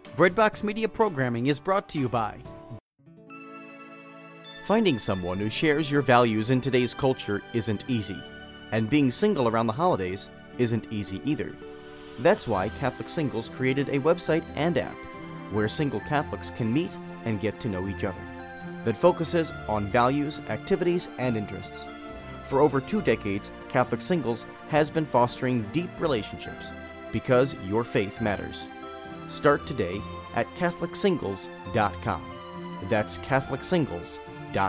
Breadbox Media programming is brought to you by finding someone who shares your values in today's culture isn't easy, and being single around the holidays isn't easy either. That's why Catholic Singles created a website and app where single Catholics can meet and get to know each other that focuses on values, activities, and interests. For over 2 decades, Catholic Singles has been fostering deep relationships because your faith matters. Start today at CatholicSingles.com. That's CatholicSingles.com.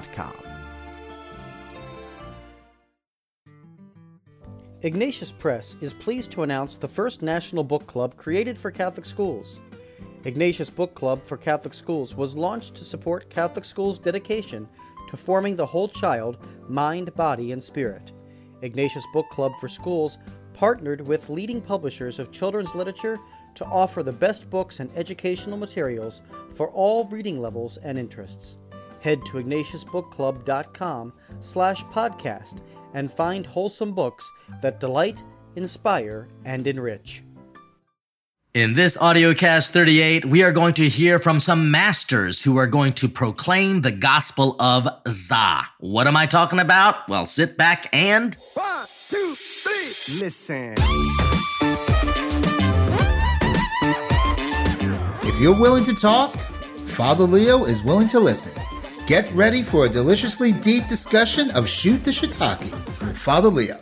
Ignatius Press is pleased to announce the first national book club created for Catholic schools. Ignatius Book Club for Catholic Schools was launched to support Catholic schools' dedication to forming the whole child, mind, body, and spirit. Ignatius Book Club for Schools partnered with leading publishers of children's literature to offer the best books and educational materials for all reading levels and interests. Head to ignatiusbookclub.com/podcast and find wholesome books that delight, inspire, and enrich. In this AudioCast 38, we are going to hear from some masters who are going to proclaim the gospel of Za. What am I talking about? Well, sit back and... 1, 2, 3, listen. If you're willing to talk, Father Leo is willing to listen. Get ready for a deliciously deep discussion of Shoot the Shiitake with Father Leo.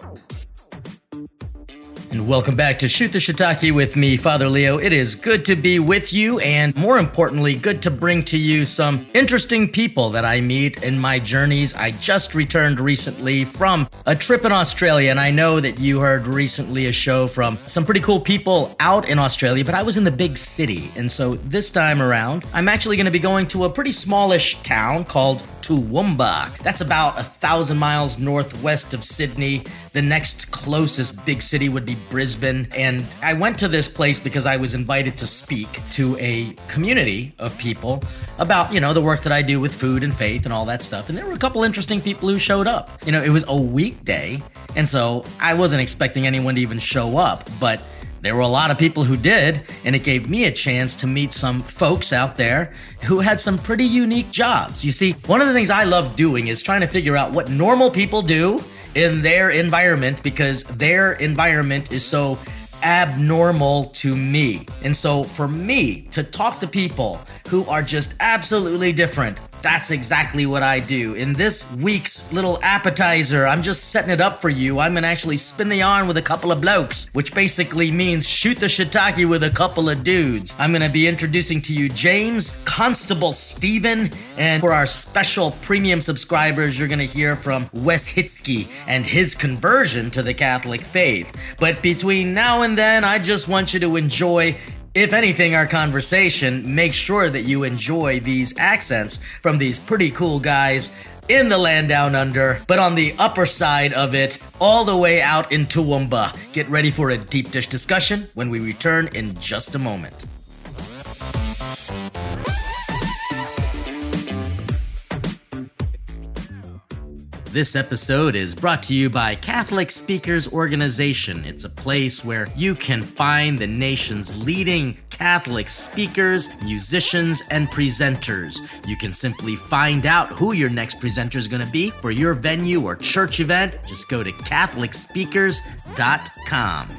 And welcome back to Shoot the Shiitake with me, Father Leo. It is good to be with you, and more importantly, good to bring to you some interesting people that I meet in my journeys. I just returned recently from a trip in Australia, and I know that you heard recently a show from some pretty cool people out in Australia, but I was in the big city. And so this time around, I'm actually going to be going to a pretty smallish town called Toowoomba. That's about 1,000 miles northwest of Sydney. The next closest big city would be Brisbane. And I went to this place because I was invited to speak to a community of people about, the work that I do with food and faith and all that stuff. And there were a couple interesting people who showed up. It was a weekday, and so I wasn't expecting anyone to even show up, but there were a lot of people who did, and it gave me a chance to meet some folks out there who had some pretty unique jobs. You see, one of the things I love doing is trying to figure out what normal people do in their environment, because their environment is so abnormal to me. And so for me to talk to people who are just absolutely different, that's exactly what I do. In this week's little appetizer, I'm just setting it up for you. I'm gonna actually spin the yarn with a couple of blokes, which basically means shoot the shiitake with a couple of dudes. I'm gonna be introducing to you James, Constable Stephen, and for our special premium subscribers, you're gonna hear from Wes Hitsky and his conversion to the Catholic faith. But between now and then, I just want you to enjoy, if anything, our conversation. Make sure that you enjoy these accents from these pretty cool guys in the land down under, but on the upper side of it, all the way out in Toowoomba. Get ready for a deep dish discussion when we return in just a moment. This episode is brought to you by Catholic Speakers Organization. It's a place where you can find the nation's leading Catholic speakers, musicians, and presenters. You can simply find out who your next presenter is going to be for your venue or church event. Just go to CatholicSpeakers.com.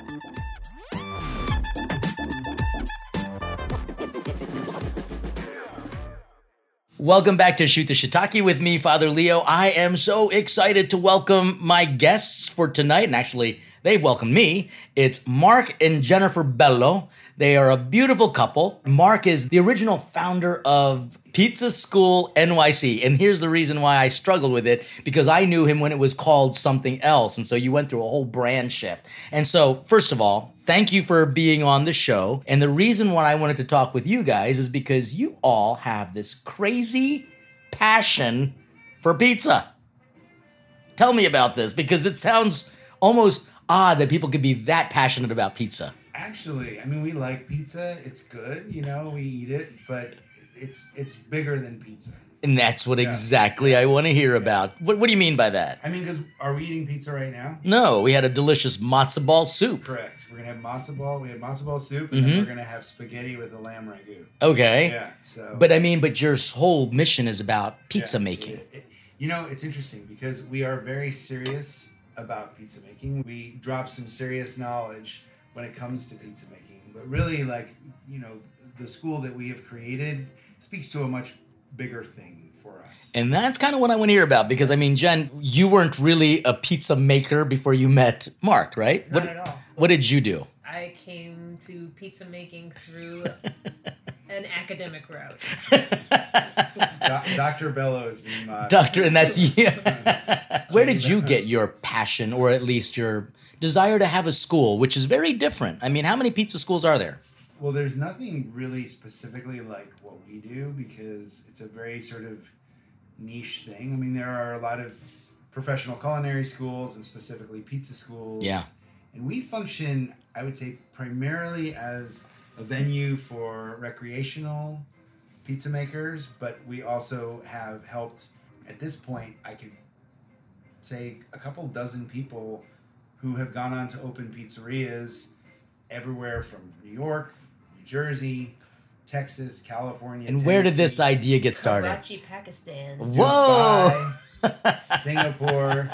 Welcome back to Shoot the Shiitake with me, Father Leo. I am so excited to welcome my guests for tonight, and actually, they've welcomed me. It's Mark and Jennifer Bello. They are a beautiful couple. Mark is the original founder of Pizza School NYC, and here's the reason why I struggled with it, because I knew him when it was called something else, and so you went through a whole brand shift. And so, first of all, thank you for being on the show, and the reason why I wanted to talk with you guys is because you all have this crazy passion for pizza. Tell me about this, because it sounds almost odd that people could be that passionate about pizza. Actually, we like pizza. It's good, we eat it, but it's bigger than pizza. And that's what exactly I want to hear about. What do you mean by that? I mean, because are we eating pizza right now? No, we had a delicious matzo ball soup. Correct. We're going to have matzo ball. We had matzo ball soup, and then we're going to have spaghetti with a lamb ragu. Okay. Yeah. So. But your whole mission is about pizza making. It's interesting because we are very serious about pizza making. We drop some serious knowledge when it comes to pizza making. But really, the school that we have created speaks to a much bigger thing for us. And that's kind of what I want to hear about because, Jen, you weren't really a pizza maker before you met Mark, right? Not at all. What did you do? I came to pizza making through an academic route. Dr. Bello is being mocked. Doctor, and that's you. Where did you get your passion or at least your desire to have a school, which is very different? How many pizza schools are there? Well, there's nothing really specifically like what we do because it's a very sort of niche thing. There are a lot of professional culinary schools and specifically pizza schools. Yeah. And we function, I would say, primarily as a venue for recreational pizza makers, but we also have helped, at this point, I could say a couple dozen people who have gone on to open pizzerias everywhere from New York, New Jersey, Texas, California, And where did this idea get started? Karachi, Pakistan. Whoa! Dubai, Singapore,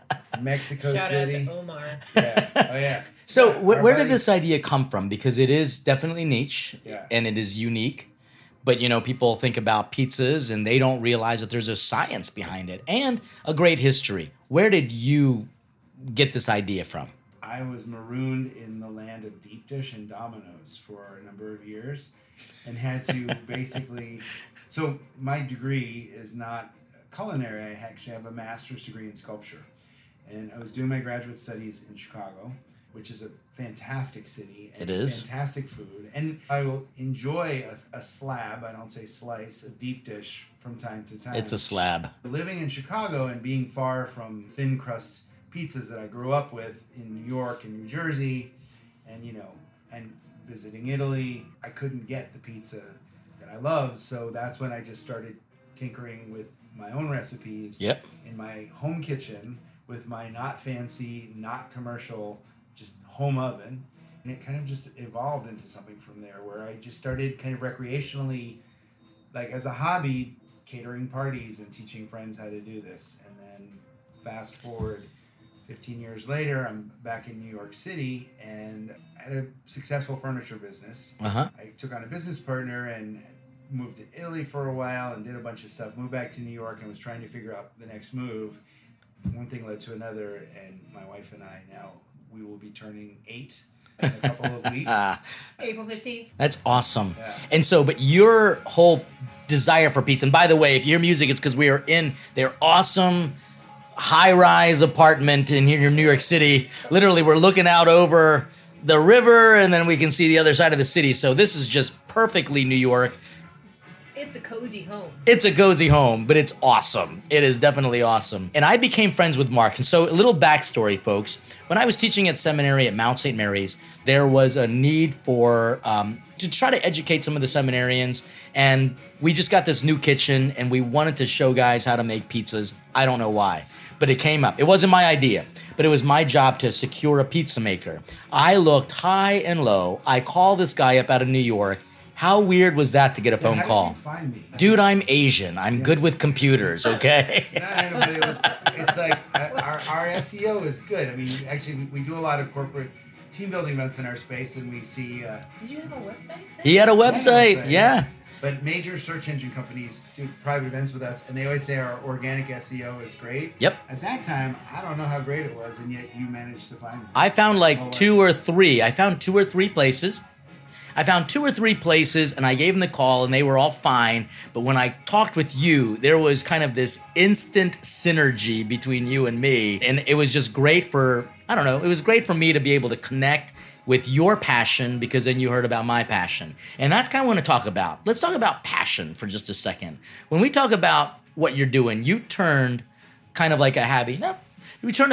Mexico Shout City. out to Omar. Yeah. Oh, yeah. So Our where did buddy- this idea come from? Because it is definitely niche and it is unique. But, people think about pizzas and they don't realize that there's a science behind it and a great history. Where did you get this idea from? I was marooned in the land of deep dish and Domino's for a number of years and had to basically... So my degree is not culinary. I actually have a master's degree in sculpture. And I was doing my graduate studies in Chicago, which is a fantastic city. And It is. Fantastic food. And I will enjoy a slab, I don't say slice, of deep dish from time to time. It's a slab. Living in Chicago and being far from thin crust pizzas that I grew up with in New York and New Jersey and, and visiting Italy, I couldn't get the pizza that I loved. So that's when I just started tinkering with my own recipes in my home kitchen with my not fancy, not commercial, just home oven. And it kind of just evolved into something from there where I just started kind of recreationally, like as a hobby, catering parties and teaching friends how to do this. And then fast forward 15 years later, I'm back in New York City and had a successful furniture business. Uh-huh. I took on a business partner and moved to Italy for a while and did a bunch of stuff. Moved back to New York and was trying to figure out the next move. One thing led to another, and my wife and I now, we will be turning 8 in a couple of weeks. April 15th. That's awesome. Yeah. And so, but your whole desire for pizza, and by the way, if you hear music, it's because we are in their awesome high-rise apartment in here in New York City. Literally, we're looking out over the river, and then we can see the other side of the city. So this is just perfectly New York. It's a cozy home. It's a cozy home, but it's awesome. It is definitely awesome. And I became friends with Mark. And so a little backstory, folks. When I was teaching at seminary at Mount St. Mary's, there was a need for, to try to educate some of the seminarians. And we just got this new kitchen and we wanted to show guys how to make pizzas. I don't know why, but it came up. It wasn't my idea, but it was my job to secure a pizza maker. I looked high and low. I called this guy up out of New York. How weird was that to get a phone How call? did you find me? Dude, I'm Asian. I'm good with computers, okay? I know, but it's like our SEO is good. I mean, actually, we do a lot of corporate team building events in our space, and we see. Did you have a website? He had a website, yeah. But major search engine companies do private events with us, and they always say our organic SEO is great. Yep. At that time, I don't know how great it was, and yet you managed to find me. I found like two or three places. I found 2 or 3 places and I gave them the call and they were all fine. But when I talked with you, there was kind of this instant synergy between you and me. And it was just great for, I don't know, it was great for me to be able to connect with your passion because then you heard about my passion. And that's kind of what I want to talk about. Let's talk about passion for just a second. When we talk about what you're doing, you turned kind of like a habit. No, we turned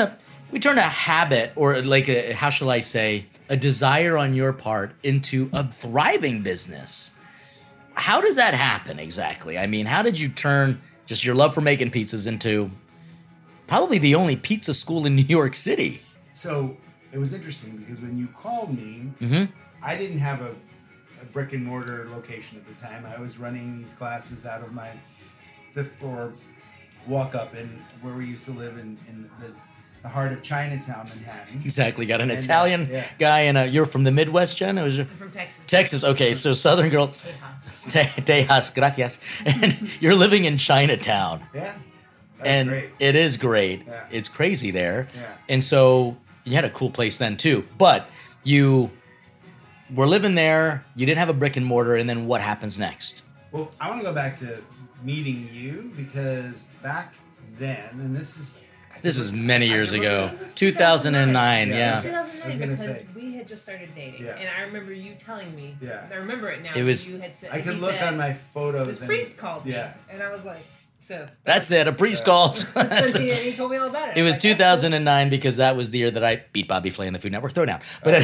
a habit or like a, how shall I say, a desire on your part into a thriving business. How does that happen exactly? I mean, how did you turn just your love for making pizzas into probably the only pizza school in New York City. So it was interesting because when you called me, Mm-hmm. I didn't have a brick and mortar location at the time. I was running these classes out of my 5th floor walk up in where we used to live in the heart of Chinatown, Manhattan. Exactly. Got an And, Italian yeah. guy, and you're from the Midwest, Jen? Or was you- I'm from Texas. Texas. Okay, so Southern girl. Tejas. Tejas, gracias. And you're living in Chinatown. Yeah. That's And great. it is great. Yeah. It's crazy there. Yeah. And so you had a cool place then too. But you were living there, you didn't have a brick and mortar, and then what happens next? Well, I want to go back to meeting you because back then, and this is Many years I can look ago. at this. 2009, Yeah. yeah. I was 2009 gonna because say. we had just started dating, Yeah. and I remember you telling me. Yeah. I remember it now. It was- You had said, I could he look said, on my photos. This and, priest called me, Yeah. and I was like, so. That's it, a priest calls. He told me all about it. It was Like, 2009 because that was the year that I beat Bobby Flay in the Food Network Throwdown. But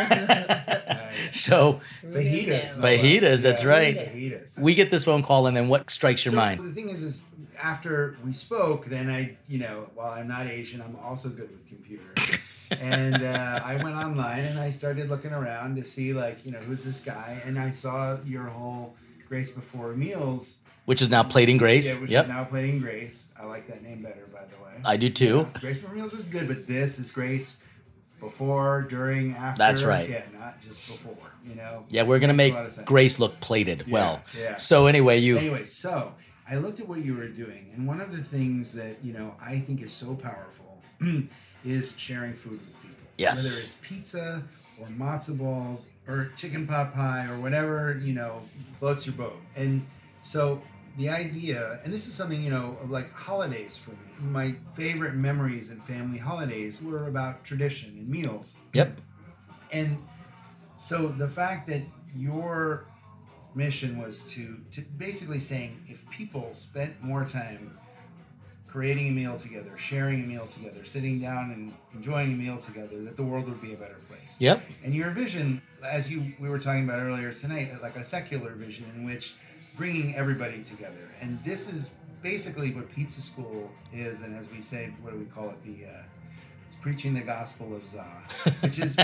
so Fajitas. no Fajitas, less. that's Yeah, right. Fajitas. we get this phone call, and then what strikes your So mind? the thing is after we spoke, then while I'm not Asian, I'm also good with computers. And I went online and I started looking around to see who's this guy, and I saw your whole Grace Before Meals. Which is now Plating Grace. Yeah, which Yep. is now Plating Grace. I like that name better, by the way. I do too. Grace Before Meals was good, but this is Grace before, during, after. That's right. Yeah, not just before. Yeah, we're gonna Makes make a lot of sense. Grace look plated well. yeah. So anyway, Anyway, so I looked at what you were doing, and one of the things that I think is so powerful is sharing food with people. Yes. Whether it's pizza or matzo balls or chicken pot pie or whatever floats your boat. And so the idea, and this is something of like holidays for me. My favorite memories and family holidays were about tradition and meals. Yep. And so the fact that your mission was to basically saying if people spent more time creating a meal together, sharing a meal together, sitting down and enjoying a meal together, that the world would be a better place. Yep. And your vision, as we were talking about earlier tonight, like a secular vision in which bringing everybody together. And this is basically what Pizza School is, and as we say, what do we call it? It's preaching the gospel of Za, which is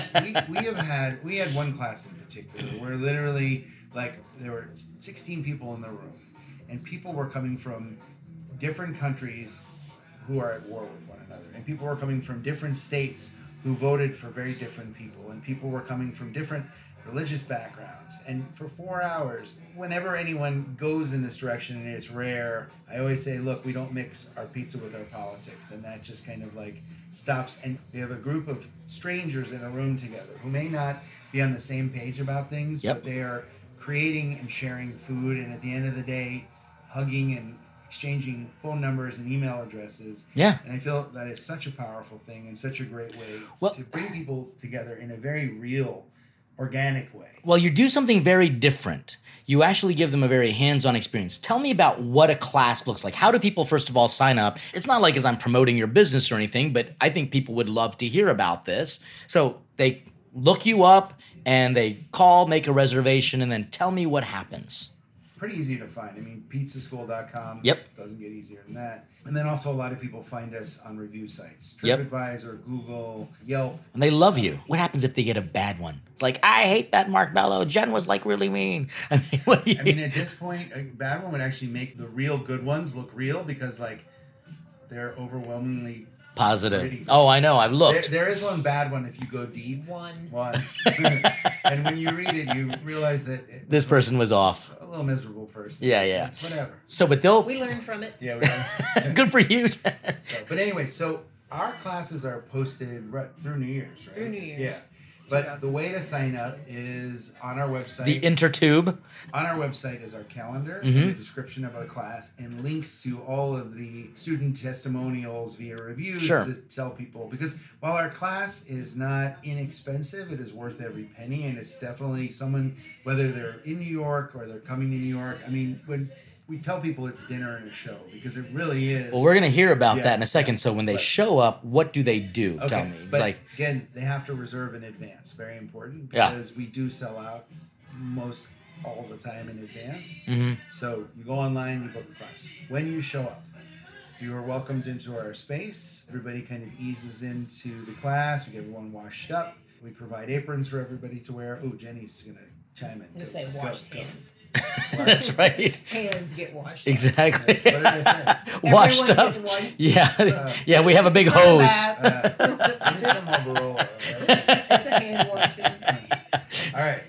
we had one class in particular where literally there were 16 people in the room, and people were coming from different countries who are at war with one another, and people were coming from different states who voted for very different people, and people were coming from different religious backgrounds. And for 4 hours, whenever anyone goes in this direction, and it's rare, I always say, look, we don't mix our pizza with our politics. And that just kind of stops. And we have a group of strangers in a room together who may not be on the same page about things, Yep. but they are creating and sharing food. And at the end of the day, hugging and exchanging phone numbers and email addresses. Yeah. And I feel that is such a powerful thing and such a great way Well- to bring people together in a very real, organic way. Well, you do something very different. You actually give them a very hands-on experience. Tell me about what a class looks like. How do people, first of all, sign up? It's not like as I'm promoting your business or anything, but I think people would love to hear about this. So they look you up and they call, make a reservation, and then tell me what happens. Pretty easy to find. I mean, pizzaschool.com. Yep. Doesn't get easier than that. And then also a lot of people find us on review sites. Yep. TripAdvisor, Google, Yelp. And they love you. What happens if they get a bad one? It's like, I hate that Mark Bello. Jen was really mean. I mean, what do you... I mean, at this point, a bad one would actually make the real good ones look real because, they're overwhelmingly Positive. pretty. Oh, I know. I've looked. There is one bad one if you go deep. One. And when you read it, you realize that This person was off. a little miserable person. Yeah, yeah. It's whatever. So, but they'll... We learned from it. Yeah. Good for you. But anyway, so our classes are posted right through New Year's, right? Through New Year's. Yeah. But the way to sign up is on our website. The Intertube. On our website is our calendar, Mm-hmm. and the description of our class, and links to all of the student testimonials via reviews Sure. to tell people. Because while our class is not inexpensive, it is worth every penny, and it's definitely someone, whether they're in New York or they're coming to New York. I mean, when we tell people it's dinner and a show, because it really is. Well, we're going to hear about Yeah. that in a second. So when they show up, what do they do? Okay, Tell me. It's but again, they have to reserve in advance. Very important Yeah. because we do sell out most all the time in advance. Mm-hmm. So you go online, you book a class. When you show up, you are welcomed into our space. Everybody kind of eases into the class. We get everyone washed up. We provide aprons for everybody to wear. Oh, Jenny's going to chime in. I'm just say washed hands. That's right. Hands get washed. Exactly. What did I say? Washed Everyone up. gets washed. Yeah, we have a big hose. Give me some Marlboro. It's a hand washing. All right.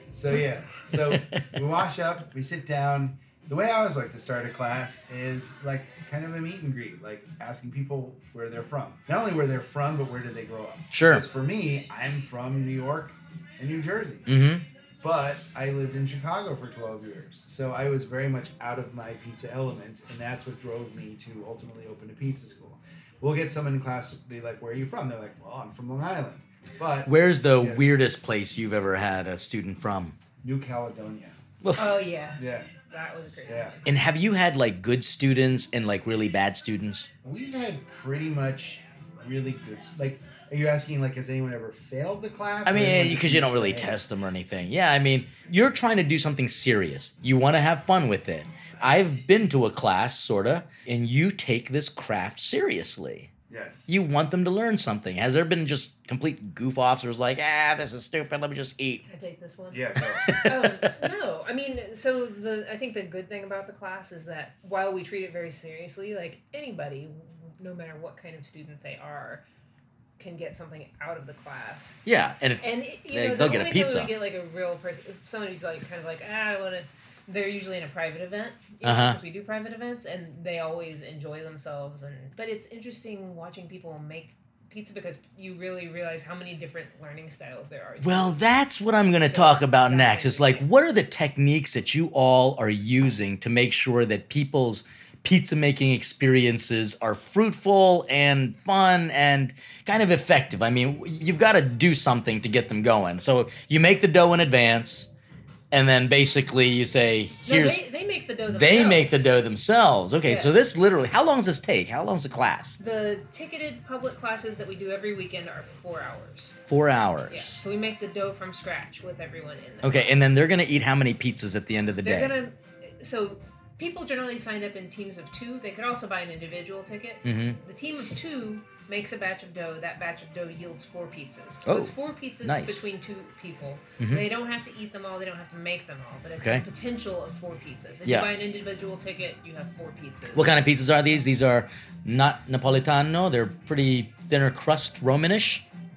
So we wash up, we sit down. The way I always like to start a class is like kind of a meet and greet, like asking people where they're from. Not only where they're from, but where did they grow up? Sure. Because for me, I'm from New York and New Jersey. Mm-hmm. But I lived in Chicago for 12 years. So I was very much out of my pizza element, and that's what drove me to ultimately open a pizza school. We'll get someone in class be like, where are you from? They're like, well, I'm from Long Island. But Where's the weirdest place you've ever had a student from? New Caledonia. Oh, yeah. Yeah. That was great. Yeah. And have you had like good students and like really bad students? We've had pretty much really good, like, are you asking, like, has anyone ever failed the class? I Or mean, anyone because you don't just really failed? test them or anything. Yeah, I mean, you're trying to do something serious. You want to have fun with it. I've been to a class, sort of, and you take this craft seriously. Yes. You want them to learn something. Has there been just complete goof-offs who's like, this is stupid, let me just eat? Can I take this one? Yeah, go. No, I mean, so I think the good thing about the class is that while we treat it very seriously, like anybody, no matter what kind of student they are, can get something out of the class. Yeah, and they'll get a pizza. The only time we get like a real person, someone who's like kind of like, I want to. They're usually in a private event, because we do private events, and they always enjoy themselves. But it's interesting watching people make pizza because you really realize how many different learning styles there are. Well, that's what I'm going to talk about next. It's like, what are the techniques that you all are using to make sure that people's pizza making experiences are fruitful and fun and kind of effective? I mean, you've got to do something to get them going. So you make the dough in advance, and then basically you say, here's... No, they make the dough themselves. They make the dough themselves. Okay, Yeah. so this literally... How long does this take? How long is the class? The ticketed public classes that we do every weekend are 4 hours. 4 hours. Yeah, so we make the dough from scratch with everyone in there. Okay, and then they're going to eat how many pizzas at the end of the day? So people generally sign up in teams of 2. They could also buy an individual ticket. Mm-hmm. The team of 2 makes a batch of dough. That batch of dough yields 4 pizzas. So Oh, it's 4 pizzas nice. between 2 people. Mhm. They don't have to eat them all. They don't have to make them all. But it's Okay. a potential of 4 pizzas. If Yeah. you buy an individual ticket, you have 4 pizzas. What kind of pizzas are these? These are not Napolitano. They're pretty thinner crust, Romanish?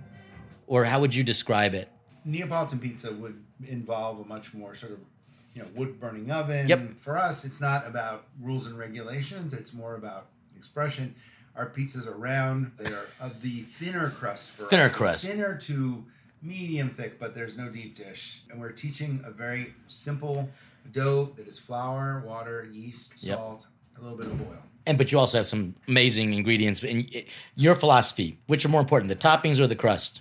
Or how would you describe it? Neapolitan pizza would involve a much more sort of, wood burning oven. Yep. For us, it's not about rules and regulations. It's more about expression. Our pizzas are round. They are of the thinner crust. Thinner crust. Thinner to medium thick, but there's no deep dish. And we're teaching a very simple dough that is flour, water, yeast, Yep. salt, a little bit of oil. But you also have some amazing ingredients. In your philosophy, which are more important, the toppings or the crust?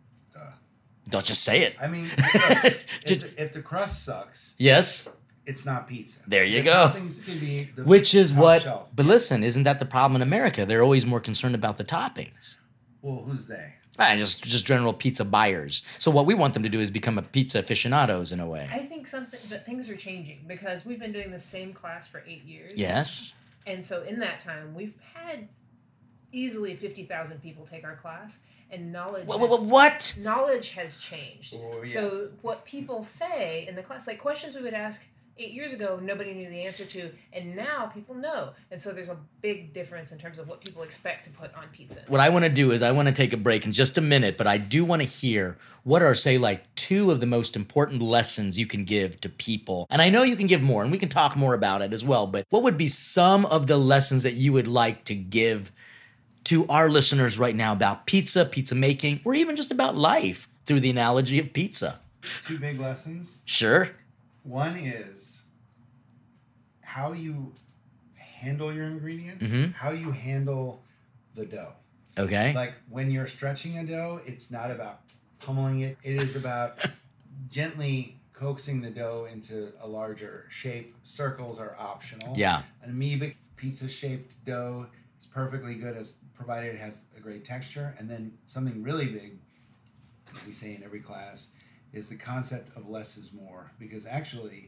Don't just say it. I mean, look, if the crust sucks, Yes. it's not pizza. There you The go. toppings can be the Which is top what... shelf. But listen, isn't that the problem in America? They're always more concerned about the toppings. Well, who's they? Just general pizza buyers. So what we want them to do is become a pizza aficionados in a way. I think that things are changing because we've been doing the same class for 8 years. Yes. And so in that time, we've had easily 50,000 people take our class, and What? knowledge has changed. Oh, yes. So what people say in the class, like questions we would ask 8 years ago, nobody knew the answer to, and now people know. And so there's a big difference in terms of what people expect to put on pizza. What I want to do is I want to take a break in just a minute, but I do want to hear what are, say, like 2 of the most important lessons you can give to people. And I know you can give more, and we can talk more about it as well, but what would be some of the lessons that you would like to give to our listeners right now about pizza, pizza making, or even just about life through the analogy of pizza? 2 big lessons. Sure. One is how you handle your ingredients, Mhm. how you handle the dough. Okay. Like when you're stretching a dough, it's not about pummeling it. It is about gently coaxing the dough into a larger shape. Circles are optional. Yeah. An amoebic pizza-shaped dough is perfectly good provided it has a great texture. And then something really big that we say in every class is the concept of less is more. Because actually,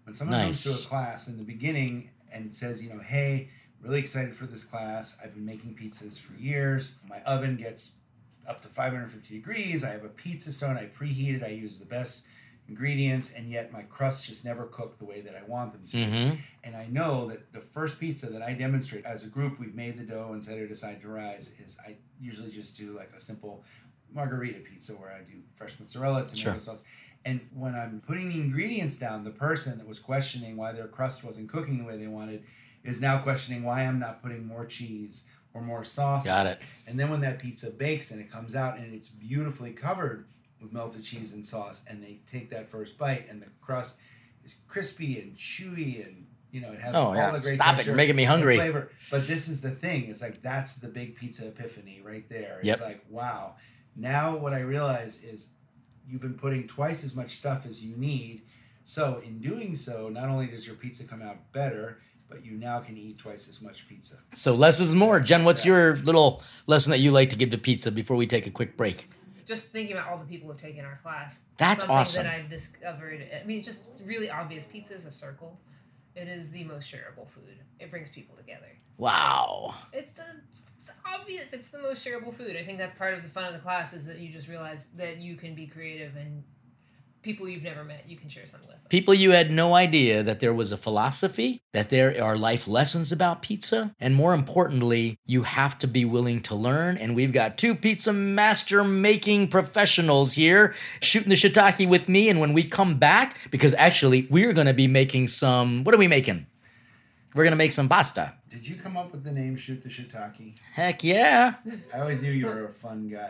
When someone Nice. comes to a class in the beginning and says, hey, really excited for this class. I've been making pizzas for years. My oven gets up to 550 degrees. I have a pizza stone. I preheat it. I use the best ingredients, and yet my crusts just never cook the way that I want them to. Mm-hmm. And I know that the first pizza that I demonstrate as a group, we've made the dough and set it aside to rise, is I usually just do like a simple margarita pizza where I do fresh mozzarella, tomato sauce. And when I'm putting the ingredients down, the person that was questioning why their crust wasn't cooking the way they wanted is now questioning why I'm not putting more cheese or more sauce. Got it. And then when that pizza bakes and it comes out and it's beautifully covered with melted cheese and sauce, and they take that first bite and the crust is crispy and chewy, and it has all the great Stop it, texture you're making me and hungry. flavor. But this is the thing, it's like that's the big pizza epiphany right there. It's like, wow. Now what I realize is you've been putting twice as much stuff as you need. So in doing so, not only does your pizza come out better, but you now can eat twice as much pizza. So less is more. Jen, what's your little lesson that you like to give to pizza before we take a quick break? Just thinking about all the people who've taken our class. That's something awesome. that I've discovered. I mean, it's just really obvious. Pizza is a circle. It is the most shareable food. It brings people together. Wow. It's obvious. It's the most shareable food. I think that's part of the fun of the class, is that you just realize that you can be creative, and people you've never met, you can share some with them. People you had no idea that there was a philosophy, that there are life lessons about pizza, and more importantly, you have to be willing to learn. And we've got two pizza master making professionals here shooting the shiitake with me. And when we come back, because actually we're going to be making some, what are we making? We're going to make some pasta. Did you come up with the name Shoot the Shiitake? Heck yeah. I always knew you were a fun guy.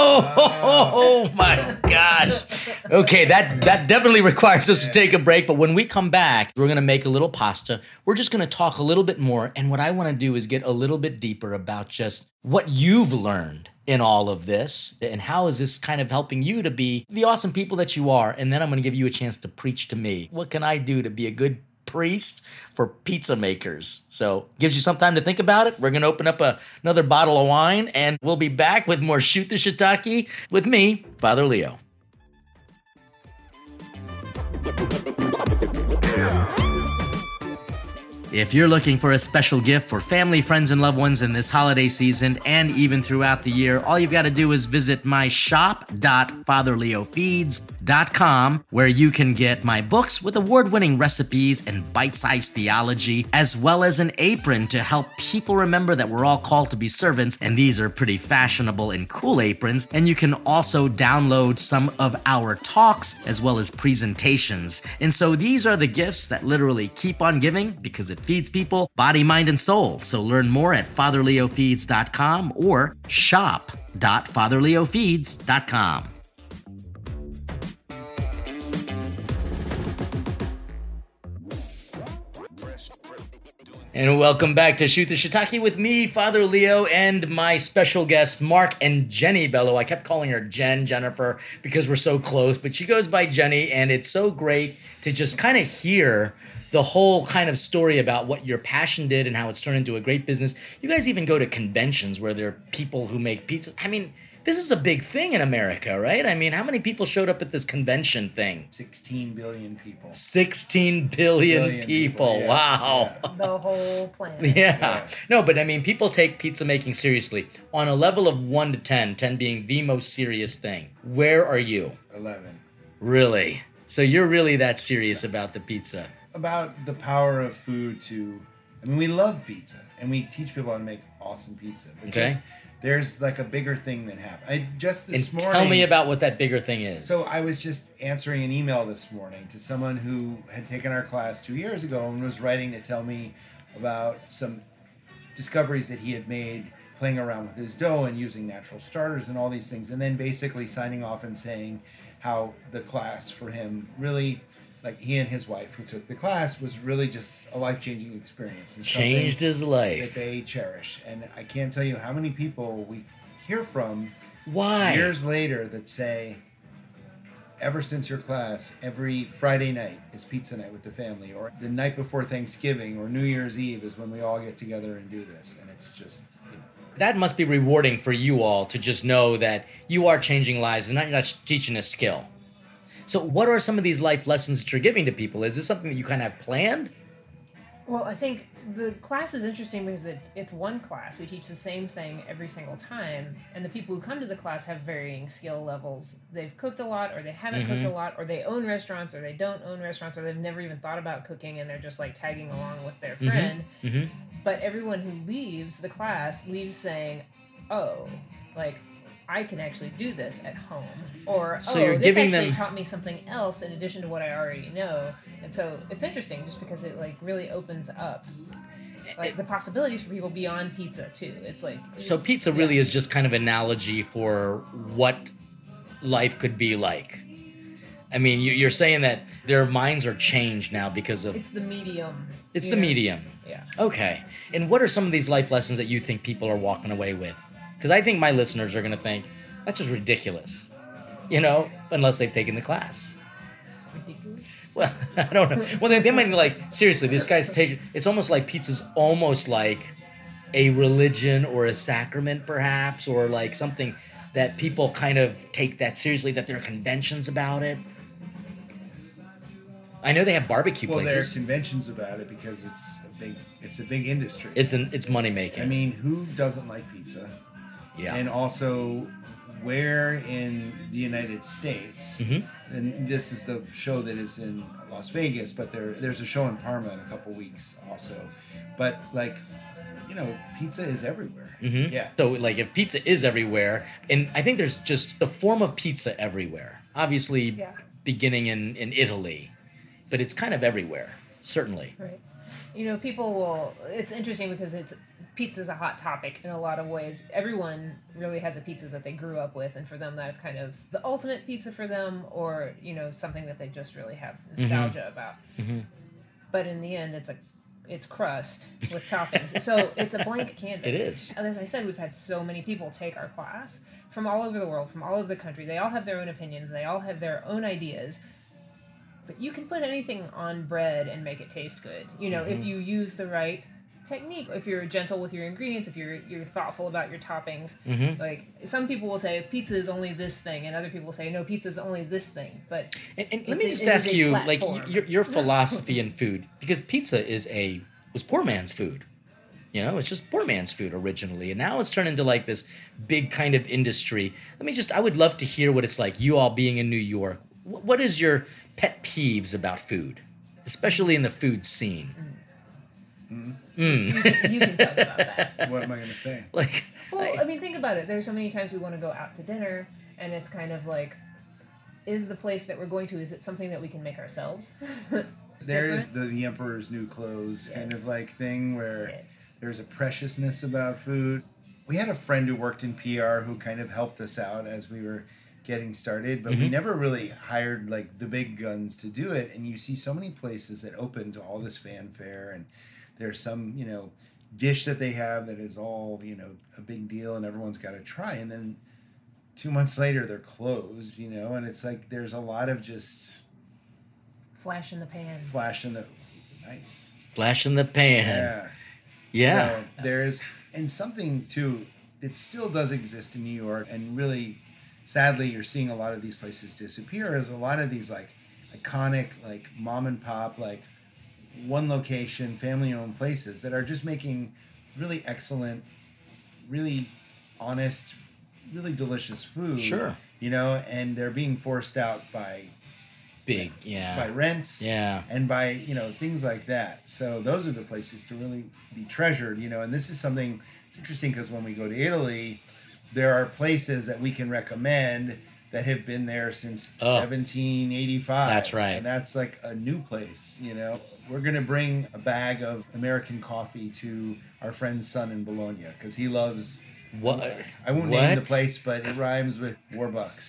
Oh my gosh. Okay, that definitely requires us to take a break. But when we come back, we're going to make a little pasta. We're just going to talk a little bit more. And what I want to do is get a little bit deeper about just what you've learned in all of this, and how is this kind of helping you to be the awesome people that you are. And then I'm going to give you a chance to preach to me. What can I do to be a good priest for pizza makers? So gives you some time to think about it. We're going to open up another bottle of wine, and we'll be back with more Shoot the Shiitake with me, Father Leo. If you're looking for a special gift for family, friends, and loved ones in this holiday season and even throughout the year, all you've got to do is visit my shop.fatherleofeeds.com, where you can get my books with award-winning recipes and bite-sized theology, as well as an apron to help people remember that we're all called to be servants, and these are pretty fashionable and cool aprons. And you can also download some of our talks as well as presentations. And so these are the gifts that literally keep on giving, because it feeds people, body, mind, and soul. So learn more at fatherleofeeds.com or shop.fatherleofeeds.com. And welcome back to Shoot the Shiitake with me, Father Leo, and my special guests, Mark and Jenny Bello. I kept calling her Jennifer, because we're so close, but she goes by Jenny, and it's so great to just kind of hear the whole kind of story about what your passion did and how it's turned into a great business. You guys even go to conventions where there are people who make pizzas. I mean, this is a big thing in America, right? I mean, how many people showed up at this convention thing? 16 billion people. 16 billion people. Yes, Wow. yeah. The whole planet. Yeah. No, but I mean, people take pizza making seriously. On a level of 1 to 10, 10 being the most serious thing, where are you? 11. Really? So you're really that serious about the pizza? About the power of food to, I mean, we love pizza and we teach people how to make awesome pizza. But Okay. just, there's like a bigger thing that happened. This And morning. tell me about what that bigger thing is. So I was just answering an email this morning to someone who had taken our class 2 years ago and was writing to tell me about some discoveries that he had made playing around with his dough and using natural starters and all these things, and then basically signing off and saying how the class for him really, like he and his wife who took the class, was really just a life-changing experience. And changed his that life. they cherish. And I can't tell you how many people we hear from Why? years later that say, ever since your class, every Friday night is pizza night with the family, or the night before Thanksgiving or New Year's Eve is when we all get together and do this. And it's just, That must be rewarding for you all to just know that you are changing lives and not just teaching a skill. So what are some of these life lessons that you're giving to people? Is this something that you kind of have planned? Well, I think the class is interesting because it's one class. We teach the same thing every single time, and the people who come to the class have varying skill levels. They've cooked a lot, or they haven't cooked a lot, or they own restaurants, or they don't own restaurants, or they've never even thought about cooking, and they're just like tagging along with their friend. But everyone who leaves the class leaves saying, "Oh, like I can actually do this at home," or So "Oh, you're this giving actually them- taught me something else in addition to what I already know." And so it's interesting just because it like really opens up like the possibilities for people beyond pizza too. It's like So pizza really is just kind of an analogy for what life could be like. I mean, you're saying that their minds are changed now because of... it's the medium. It's you the know? medium. Yeah. Okay. And what are some of these life lessons that you think people are walking away with? Because I think my listeners are going to think, that's just ridiculous. You know, unless they've taken the class. Ridiculous. Well, I don't know. Well, they might be like, seriously, this guy's taking... It's almost like pizza's almost like a religion or a sacrament, perhaps, or like something that people kind of take that seriously, that there are conventions about it. I know they have barbecue Well, there are places. conventions about it because it's a big industry. It's money making. I mean, who doesn't like pizza? yeah. And also, where in the United States, and this is the show that is in Las Vegas, but there's a show in Parma in a couple weeks also. But like, you know, pizza is everywhere. Yeah. So, like, if pizza is everywhere, and I think there's just the form of pizza everywhere. Obviously, Yeah. beginning in Italy, but it's kind of everywhere, certainly. Right. You know, people will. It's interesting because pizza's a hot topic in a lot of ways. Everyone really has a pizza that they grew up with, and for them, that's kind of the ultimate pizza for them, or you know, something that they just really have nostalgia about. But in the end, it's crust with toppings, so it's a blank canvas. It is. And as I said, we've had so many people take our class from all over the world, from all over the country. They all have their own opinions. They all have their own ideas. But you can put anything on bread and make it taste good. You know, if you use the right technique, if you're gentle with your ingredients, if you're thoughtful about your toppings. Like some people will say pizza is only this thing, and other people will say no, pizza is only this thing. But And let me just ask you, like, your philosophy in food, because pizza was poor man's food. You know, it's just poor man's food originally, and now it's turned into like this big kind of industry. I would love to hear what it's like, you all being in New York. What is your pet peeves about food, especially in the food scene? you can talk about that. What am I going to say? Like, Well, I mean, think about it. There's so many times we want to go out to dinner, and it's kind of like, is the place that we're going to, is it something that we can make ourselves? There is the Emperor's New Clothes kind Yes. of like thing where Yes. there's a preciousness about food. We had a friend who worked in PR who kind of helped us out as we were getting started, but we never really hired like the big guns to do it. And you see so many places that open to all this fanfare, and there's some, you know, dish that they have that is all, you know, a big deal and everyone's got to try. And then 2 months later they're closed, you know, and it's like there's a lot of just Flash in the pan. flash in the nice. flash in the pan. Yeah. Yeah. So there's, and something too, it still does exist in New York, and really, sadly, you're seeing a lot of these places disappear. Is a lot of these like iconic, like mom and pop, like one location, family owned places that are just making really excellent, really honest, really delicious food. Sure. You know, and they're being forced out by Big, yeah. by rents, Yeah. and by, you know, things like that. So those are the places to really be treasured, you know. And this is something, it's interesting because when we go to Italy, there are places that we can recommend that have been there since 1785. That's right. And that's like a new place, you know. We're going to bring a bag of American coffee to our friend's son in Bologna because he loves... What? I won't name the place, but it rhymes with Warbucks.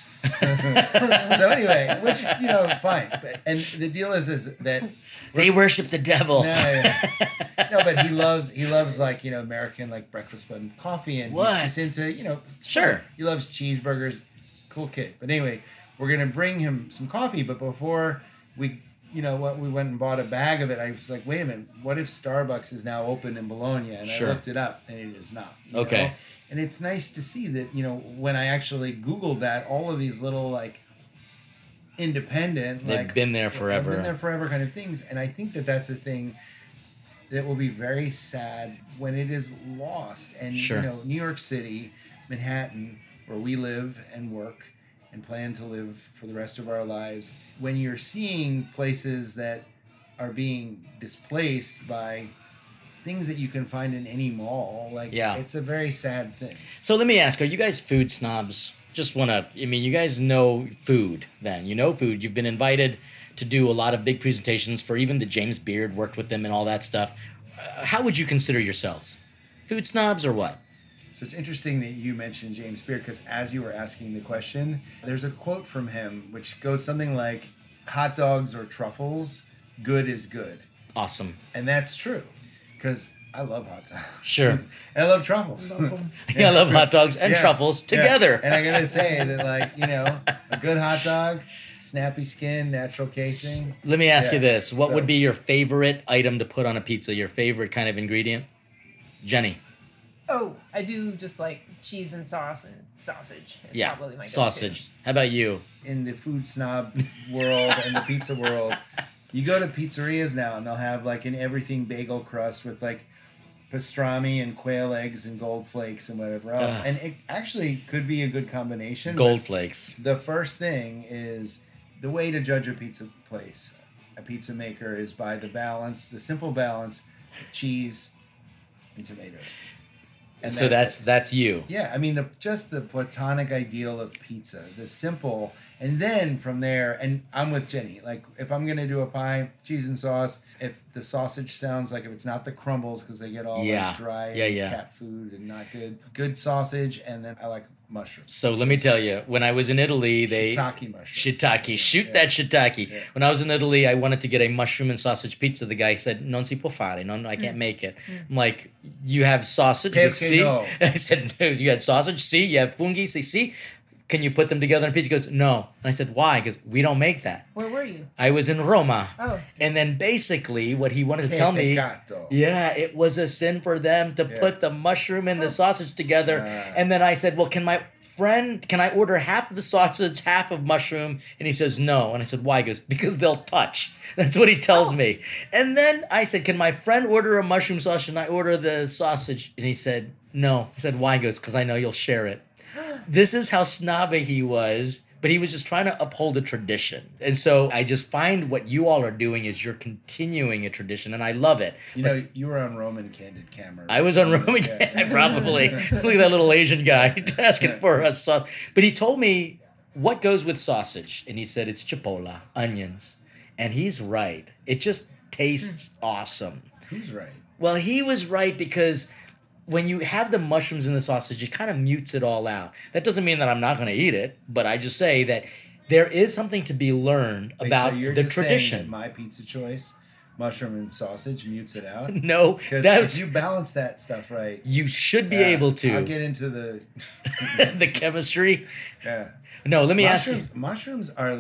So anyway, which, you know, fine. And the deal is that They worship the devil. no, but he loves like, you know, American like breakfast bun coffee, and What? he's just into, you know, it's Sure. fun. He loves cheeseburgers. He's a cool kid. But anyway, we're gonna bring him some coffee. But before we, you know, what, we went and bought a bag of it. I was like, wait a minute, what if Starbucks is now open in Bologna? And Sure. I looked it up, and it is not. you Okay. know? And it's nice to see that, you know, when I actually Googled that, all of these little like independent. They've been there forever. Been there forever kind of things. And I think that that's a thing that will be very sad when it is lost. And, Sure. New York City, Manhattan, where we live and work and plan to live for the rest of our lives, when you're seeing places that are being displaced by things that you can find in any mall, it's a very sad thing. So let me ask, are you guys food snobs? Just want to, you guys know food then. You know food. You've been invited to do a lot of big presentations for even the James Beard, worked with them and all that stuff. How would you consider yourselves? Food snobs or what? So it's interesting that you mentioned James Beard, because as you were asking the question, there's a quote from him which goes something like, hot dogs or truffles, good is good. Awesome. And that's true, because I love hot dogs. Sure. And I love truffles. I love hot dogs and truffles together. And I gotta say that, a good hot dog, snappy skin, natural casing. Let me ask you this. What would be your favorite item to put on a pizza? Your favorite kind of ingredient? Jenny. Oh, I do just like cheese and sauce and sausage. It's Yeah, probably my sausage. go-to. How about you? In the food snob world and the pizza world, you go to pizzerias now and they'll have an everything bagel crust with pastrami and quail eggs and gold flakes and whatever else. And it actually could be a good combination. Gold flakes. The first thing is the way to judge a pizza place, a pizza maker, is by the simple balance of cheese and tomatoes. And So that's you. Yeah, just the platonic ideal of pizza, the simple, and then from there, and I'm with Jenny. If I'm gonna do a pie, cheese and sauce. If the sausage sounds like, if it's not the crumbles because they get all dry and cat food and not good. Good sausage, and then I like mushrooms. So let me tell you, when I was in Italy, shiitake mushrooms. Shiitake, that shiitake. Yeah. When I was in Italy, I wanted to get a mushroom and sausage pizza. The guy said, "Non si può fare, no, I can't make it." I'm like, "You have sausage, see?" No. I said, "No, you had sausage, see? You have fungi, see? Can you put them together in pizza?" He goes, "No." And I said, "Why?" Because we don't make that. Where were you? I was in Roma. Oh. And then basically what he wanted to tell me, it was a sin for them to put the mushroom and the sausage together. And then I said, "Well, can I order half of the sausage, half of mushroom?" And he says, "No." And I said, "Why?" He goes, "Because they'll touch." That's what he tells me. And then I said, "Can my friend order a mushroom sausage and I order the sausage?" And he said, "No." I said, "Why?" He goes, "Because I know you'll share it." This is how snobby he was, but he was just trying to uphold a tradition. And so I just find what you all are doing is you're continuing a tradition, and I love it. You were on Roman Candid Camera. I was on Roman Candid, probably. Look at that little Asian guy asking for a sauce. But he told me what goes with sausage, and he said it's chipotle, onions. And he's right. It just tastes awesome. Who's right? Well, he was right because when you have the mushrooms in the sausage, it kind of mutes it all out. That doesn't mean that I'm not going to eat it, but I just say that there is something to be learned about so you're the just tradition. Saying that my pizza choice, mushroom and sausage, mutes it out? No, because if you balance that stuff right, you should be able to. I'll get into the the chemistry. Yeah. No, let me ask you. Mushrooms are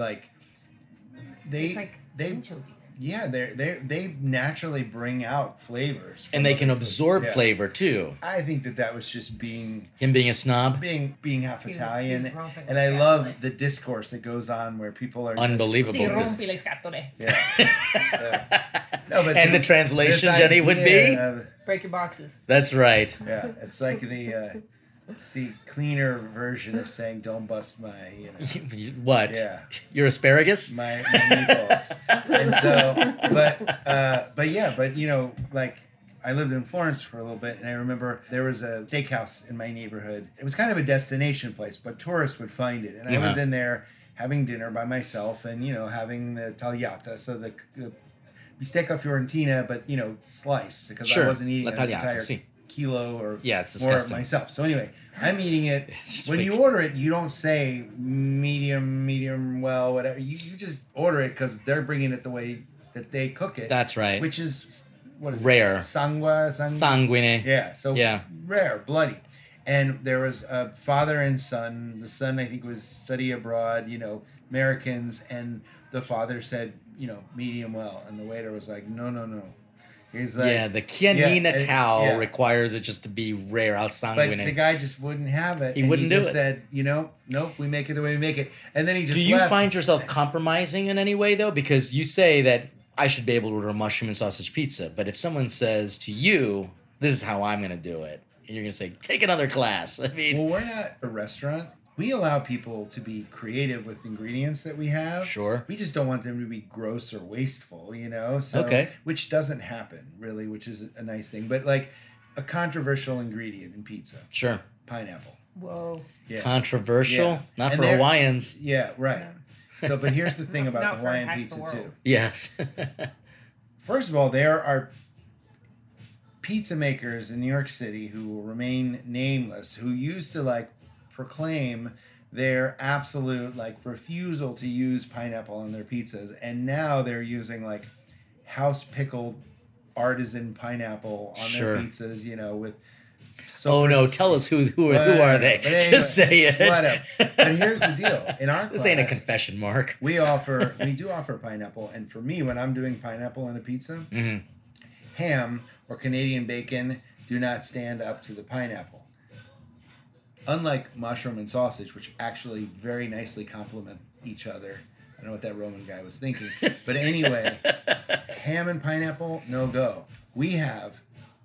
It's like anchovies. Yeah, they naturally bring out flavors, and they can absorb flavor too. I think that was just him being a snob, being half Italian, and I love the discourse that goes on where people are unbelievable. Rompi le scatole. Yeah. No, but and the translation, Jenny, would be break your boxes. That's right. Yeah, it's like it's the cleaner version of saying "Don't bust my." What? Yeah. Your asparagus? My meatballs. And so, but I lived in Florence for a little bit, and I remember there was a steakhouse in my neighborhood. It was kind of a destination place, but tourists would find it, and I was in there having dinner by myself, and having the tagliata, so the bistecca fiorentina, but sliced because I wasn't eating an entire kilo or it's more myself. So anyway, I'm eating it. When you order it, you don't say medium well, whatever. You just order it because they're bringing it the way that they cook it. That's right. Which is, what is rare. It? Sanguine. Yeah. So rare, bloody. And there was a father and son. The son, I think, was study abroad, Americans. And the father said, medium well. And the waiter was like, no. He's like, yeah, the Chianina cow yeah. requires it just to be rare, al But sanguine. the guy just wouldn't have it. He and wouldn't he do just it. said, nope, we make it the way we make it. And then he just Do you left. find yourself compromising in any way, though? Because you say that I should be able to order a mushroom and sausage pizza, but if someone says to you, this is how I'm going to do it, and you're going to say, take another class. I mean, Well, we're not a restaurant. We allow people to be creative with ingredients that we have. Sure. We just don't want them to be gross or wasteful, So, Okay. Which doesn't happen, really, which is a nice thing. But like a controversial ingredient in pizza, sure. pineapple. Whoa. Yeah. Controversial? Yeah. Not And for they're- Hawaiians. Yeah, right. So, but here's the thing about Not the for Hawaiian half the pizza, world. too. Yes. First of all, there are pizza makers in New York City who will remain nameless, who used to like proclaim their absolute like refusal to use pineapple on their pizzas, and now they're using like house pickled artisan pineapple on Sure. their pizzas, with Oh, no. super- Tell us who are Whatever. they? But anyway, Just say it. Whatever. But here's the deal. In our This ain't a class, confession, Mark. we do offer pineapple, and for me, when I'm doing pineapple on a pizza, Mhm. ham or Canadian bacon do not stand up to the pineapple. Unlike mushroom and sausage, which actually very nicely complement each other. I don't know what that Roman guy was thinking. But anyway, ham and pineapple, no go. We have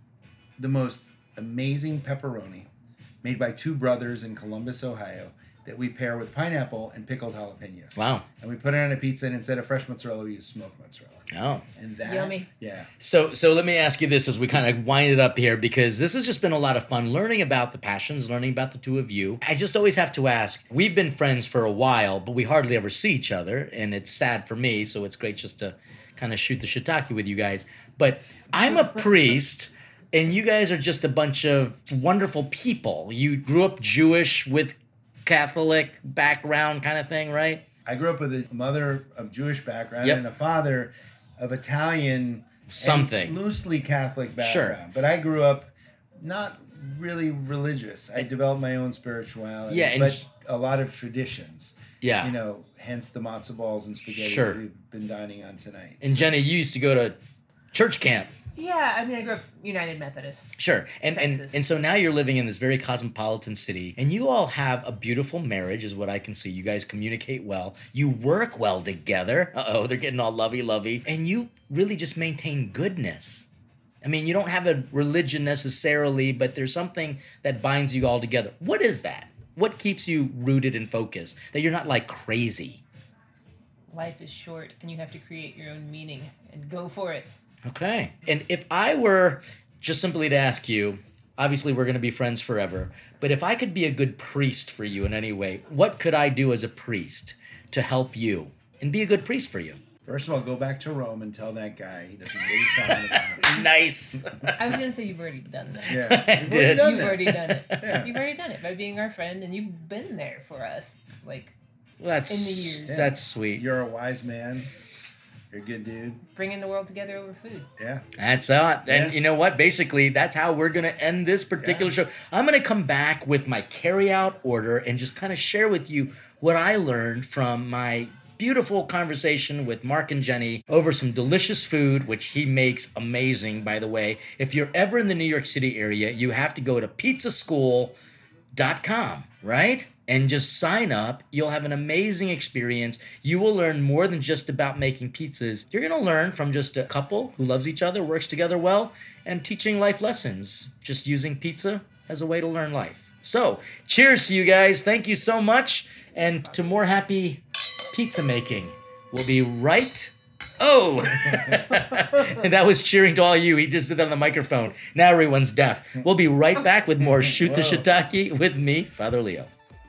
the most amazing pepperoni made by two brothers in Columbus, Ohio, that we pair with pineapple and pickled jalapenos. Wow. And we put it on a pizza, and instead of fresh mozzarella, we use smoked mozzarella. Oh. And that, Yummy. yeah. So let me ask you this as we kind of wind it up here, because this has just been a lot of fun learning about the passions, learning about the two of you. I just always have to ask, we've been friends for a while, but we hardly ever see each other, and it's sad for me, so it's great just to kind of shoot the shiitake with you guys. But I'm a priest, and you guys are just a bunch of wonderful people. You grew up Jewish with Catholic background kind of thing, right? I grew up with a mother of Jewish background Yep. and a father of Italian, Something. and loosely Catholic Sure. background. But I grew up not really religious. I developed my own spirituality, Yeah, and but a lot of traditions. Yeah. Hence the matzo balls and spaghetti Sure. that we've been dining on tonight. And Jenny, you used to go to church camp. Yeah, I mean, I grew up United Methodist. Sure. And Texas. so now you're living in this very cosmopolitan city, and you all have a beautiful marriage, is what I can see. You guys communicate well. You work well together. Uh-oh, they're getting all lovey-lovey. And you really just maintain goodness. I mean, you don't have a religion necessarily, but there's something that binds you all together. What is that? What keeps you rooted and focused? That you're not like crazy. Life is short, and you have to create your own meaning and go for it. Okay. And if I were just simply to ask you, obviously we're going to be friends forever, but if I could be a good priest for you in any way, what could I do as a priest to help you and be a good priest for you? First of all, go back to Rome and tell that guy he doesn't know what he's talking about. Nice. I was going to say you've already done that. Yeah. You've did. already done You've that. already done it. Yeah. You've already done it by being our friend, and you've been there for us. Like, That's In the years. That's sweet. You're a wise man. You're a good dude. bringing the world together over food. Yeah. That's it. And Yeah. you know what? Basically, that's how we're going to end this particular show. I'm going to come back with my carry-out order and just kind of share with you what I learned from my beautiful conversation with Mark and Jenny over some delicious food, which he makes amazing, by the way. If you're ever in the New York City area, you have to go to pizzaschool.com, right? And just sign up. You'll have an amazing experience. You will learn more than just about making pizzas. You're going to learn from just a couple who loves each other, works together well, and teaching life lessons, just using pizza as a way to learn life. So, cheers to you guys. Thank you so much. And to more happy pizza making. We'll be right... Oh! And that was cheering to all you. He just did that on the microphone. Now everyone's deaf. We'll be right back with more Shoot the Shiitake with me, Father Leo.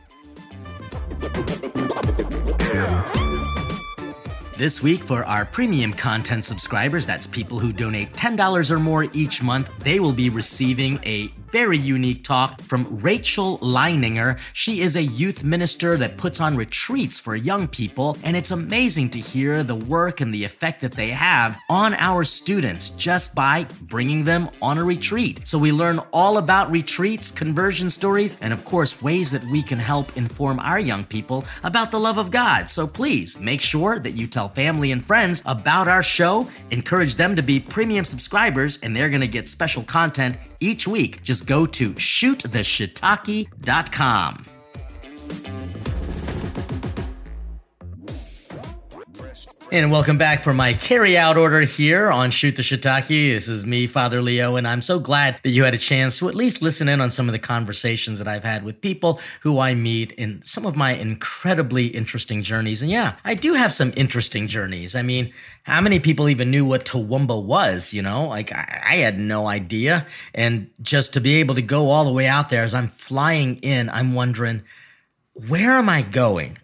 This week, for our premium content subscribers, that's people who donate $10 or more each month, they will be receiving a very unique talk from Rachel Leininger. She is a youth minister that puts on retreats for young people, and it's amazing to hear the work and the effect that they have on our students just by bringing them on a retreat. So we learn all about retreats, conversion stories, and of course, ways that we can help inform our young people about the love of God. So please make sure that you tell family and friends about our show, encourage them to be premium subscribers, and they're going to get special content each week. Just go to shoottheshiitake.com. And welcome back for my carry-out order here on Shoot the Shiitake. This is me, Father Leo, and I'm so glad that you had a chance to at least listen in on some of the conversations that I've had with people who I meet in some of my incredibly interesting journeys. And yeah, I do have some interesting journeys. I mean, how many people even knew what Toowoomba was, you know? Like, I had no idea. And just to be able to go all the way out there as I'm flying in, I'm wondering, where am I going?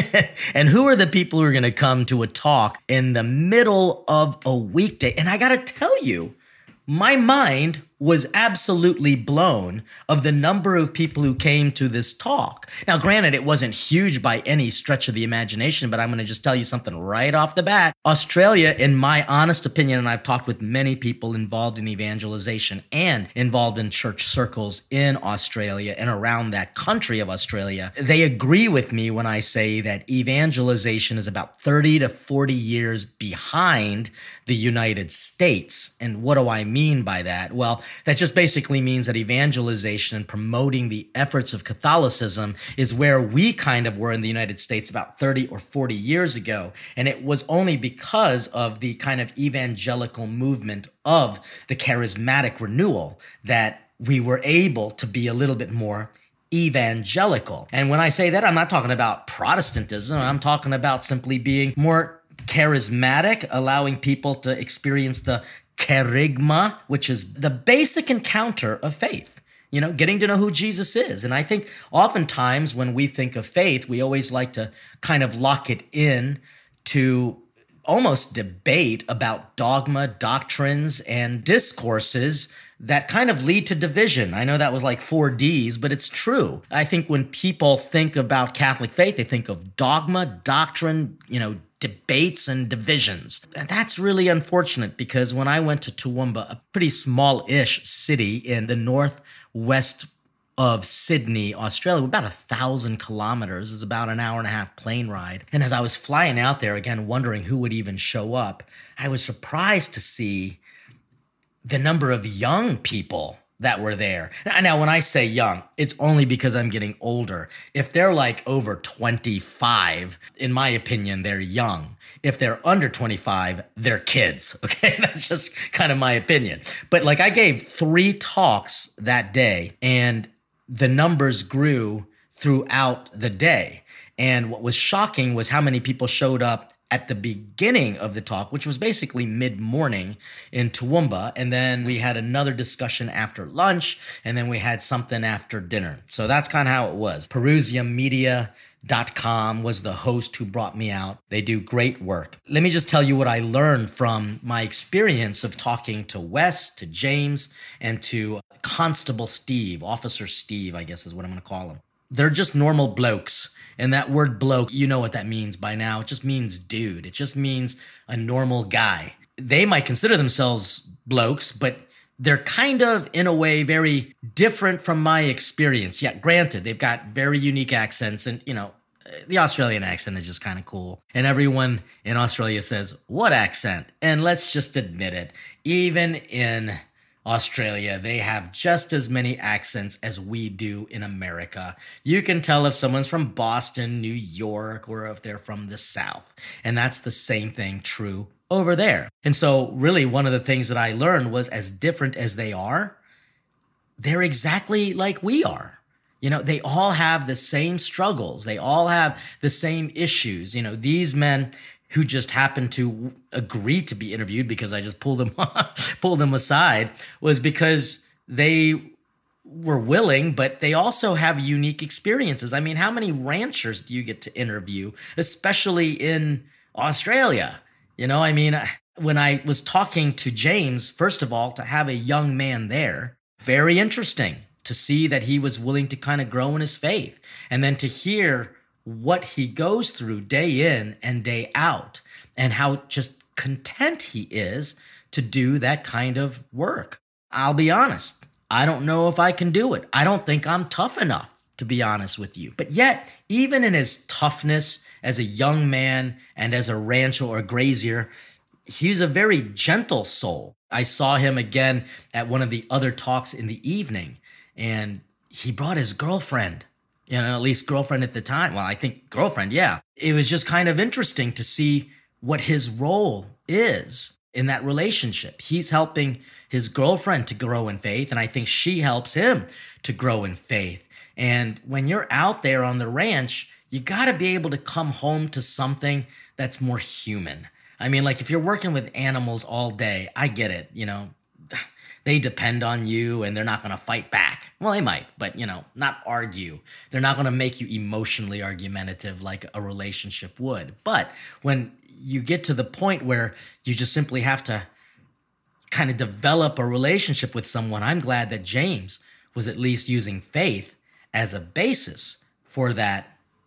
And who are the people who are going to come to a talk in the middle of a weekday? And I got to tell you, my mind was absolutely blown of the number of people who came to this talk. Now, granted, it wasn't huge by any stretch of the imagination, but I'm going to just tell you something right off the bat. Australia, in my honest opinion, and I've talked with many people involved in evangelization and involved in church circles in Australia and around that country of Australia, they agree with me when I say that evangelization is about 30 to 40 years behind the United States. And what do I mean by that? Well, that just basically means that evangelization and promoting the efforts of Catholicism is where we kind of were in the United States about 30 or 40 years ago. And it was only because of the kind of evangelical movement of the charismatic renewal that we were able to be a little bit more evangelical. And when I say that, I'm not talking about Protestantism. I'm talking about simply being more charismatic, allowing people to experience the kerygma, which is the basic encounter of faith, you know, getting to know who Jesus is. And I think oftentimes when we think of faith, we always like to kind of lock it in to almost debate about dogma, doctrines, and discourses that kind of lead to division. I know that was like 4 Ds, but it's true. I think when people think about Catholic faith, they think of dogma, doctrine, you know, debates and divisions. And that's really unfortunate because when I went to Toowoomba, a pretty small-ish city in the northwest of Sydney, Australia, about 1,000 kilometers, is about an hour and a half plane ride. And as I was flying out there, again, wondering who would even show up, I was surprised to see the number of young people that were there. Now, when I say young, it's only because I'm getting older. If they're like over 25, in my opinion, they're young. If they're under 25, they're kids, okay? That's just kind of my opinion. But like I gave 3 talks that day, and the numbers grew throughout the day. And what was shocking was how many people showed up at the beginning of the talk, which was basically mid-morning in Toowoomba. And then we had another discussion after lunch, and then we had something after dinner. So that's kind of how it was. PerusiaMedia.com was the host who brought me out. They do great work. Let me just tell you what I learned from my experience of talking to Wes, to James, and to Constable Steve, Officer Steve, I guess is what I'm going to call him. They're just normal blokes. And that word bloke, you know what that means by now. It just means dude. It just means a normal guy. They might consider themselves blokes, but they're kind of, in a way, very different from my experience. Yeah, granted, they've got very unique accents, and, you know, the Australian accent is just kind of cool. And everyone in Australia says, what accent? And let's just admit it, even in Australia, they have just as many accents as we do in America. You can tell if someone's from Boston, New York, or if they're from the South. And that's the same thing true over there. And so really one of the things that I learned was, as different as they are, they're exactly like we are. You know, they all have the same struggles. They all have the same issues. You know, these men who just happened to agree to be interviewed because I just pulled them aside, was because they were willing, but they also have unique experiences. I mean, how many ranchers do you get to interview, especially in Australia? You know, I mean, when I was talking to James, first of all, to have a young man there very interesting to see that he was willing to kind of grow in his faith, and then to hear what he goes through day in and day out, and how just content he is to do that kind of work. I'll be honest, I don't know if I can do it. I don't think I'm tough enough, to be honest with you. But yet, even in his toughness as a young man and as a rancher or grazier, he's a very gentle soul. I saw him again at one of the other talks in the evening, and he brought his girlfriend, at least girlfriend at the time. Well, I think girlfriend, yeah. It was just kind of interesting to see what his role is in that relationship. He's helping his girlfriend to grow in faith, and I think she helps him to grow in faith. And when you're out there on the ranch, you got to be able to come home to something that's more human. I mean, like if you're working with animals all day, I get it, they depend on you and they're not going to fight back. Well, they might, but, not argue. They're not going to make you emotionally argumentative like a relationship would. But when you get to the point where you just simply have to kind of develop a relationship with someone, I'm glad that James was at least using faith as a basis for that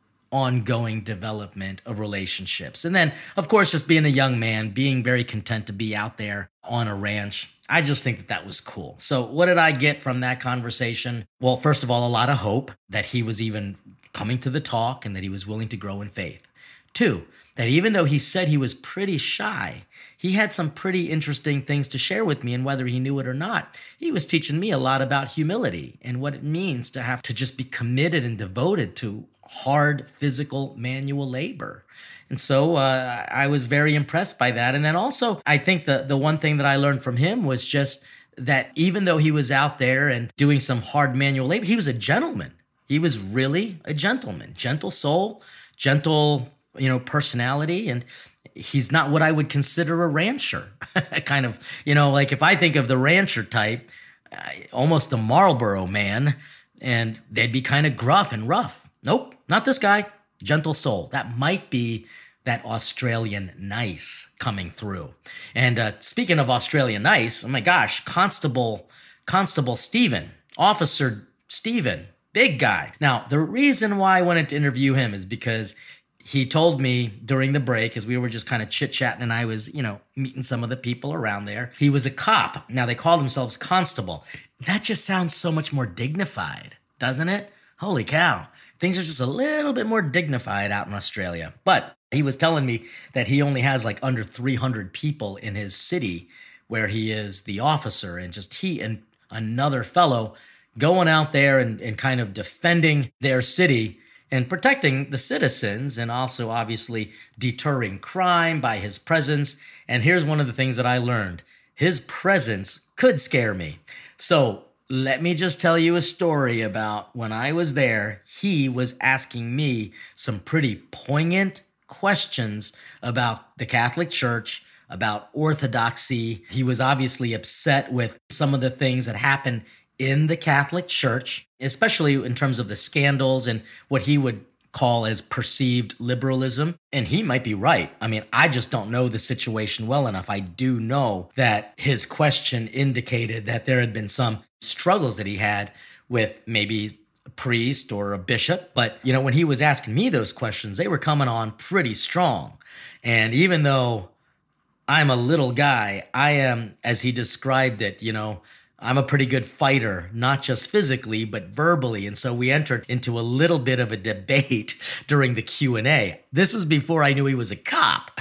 ongoing development of relationships. And then, of course, just being a young man, being very content to be out there on a ranch. I just think that was cool. So what did I get from that conversation? Well, first of all, a lot of hope that he was even coming to the talk and that he was willing to grow in faith. 2, that even though he said he was pretty shy, he had some pretty interesting things to share with me, and whether he knew it or not, he was teaching me a lot about humility and what it means to have to just be committed and devoted to hard physical manual labor. And so I was very impressed by that. And then also, I think the one thing that I learned from him was just that even though he was out there and doing some hard manual labor, he was a gentleman. He was really a gentleman, gentle soul, gentle, personality. And he's not what I would consider a rancher. Kind of, like if I think of the rancher type, almost a Marlboro man, and they'd be kind of gruff and rough. Nope, not this guy. Gentle soul. That might be that Australian nice coming through. And speaking of Australian nice, oh my gosh, Constable Stephen, Officer Stephen, big guy. Now, the reason why I wanted to interview him is because he told me during the break, as we were just kind of chit-chatting and I was, meeting some of the people around there, he was a cop. Now, they call themselves constable. That just sounds so much more dignified, doesn't it? Holy cow. Things are just a little bit more dignified out in Australia. But he was telling me that he only has like under 300 people in his city where he is the officer, and just he and another fellow going out there and kind of defending their city and protecting the citizens, and also obviously deterring crime by his presence. And here's one of the things that I learned. His presence could scare me. So let me just tell you a story about when I was there. He was asking me some pretty poignant questions about the Catholic Church, about orthodoxy. He was obviously upset with some of the things that happened in the Catholic Church, especially in terms of the scandals and what he would call as perceived liberalism. And he might be right. I mean, I just don't know the situation well enough. I do know that his question indicated that there had been some struggles that he had with maybe a priest or a bishop. But, when he was asking me those questions, they were coming on pretty strong. And even though I'm a little guy, I am, as he described it, I'm a pretty good fighter, not just physically, but verbally. And so we entered into a little bit of a debate during the Q&A. This was before I knew he was a cop.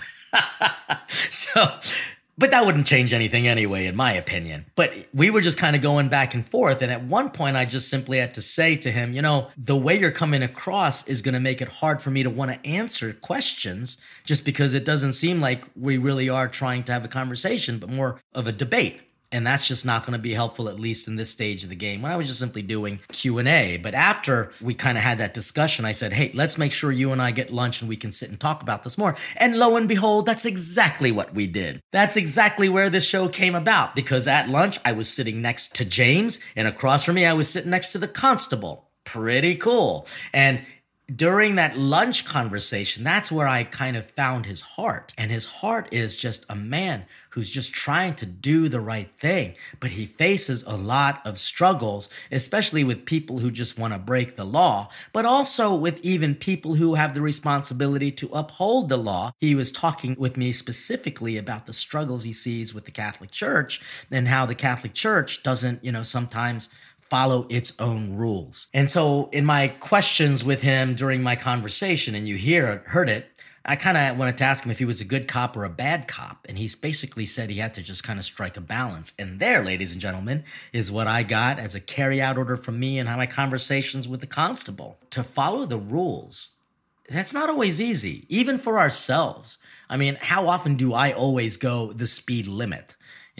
But that wouldn't change anything anyway, in my opinion. But we were just kind of going back and forth. And at one point, I just simply had to say to him, the way you're coming across is going to make it hard for me to want to answer questions, just because it doesn't seem like we really are trying to have a conversation, but more of a debate. And that's just not going to be helpful, at least in this stage of the game, when I was just simply doing Q&A. But after we kind of had that discussion, I said, hey, let's make sure you and I get lunch and we can sit and talk about this more. And lo and behold, that's exactly what we did. That's exactly where this show came about, because at lunch, I was sitting next to James, and across from me, I was sitting next to the constable. Pretty cool. And during that lunch conversation, that's where I kind of found his heart. And his heart is just a man who's just trying to do the right thing. But he faces a lot of struggles, especially with people who just want to break the law, but also with even people who have the responsibility to uphold the law. He was talking with me specifically about the struggles he sees with the Catholic Church and how the Catholic Church doesn't, sometimes follow its own rules. And so in my questions with him during my conversation, and you heard it, I kind of wanted to ask him if he was a good cop or a bad cop. And he's basically said he had to just kind of strike a balance. And there, ladies and gentlemen, is what I got as a carry-out order from me and my conversations with the constable. To follow the rules, that's not always easy, even for ourselves. I mean, how often do I always go the speed limit?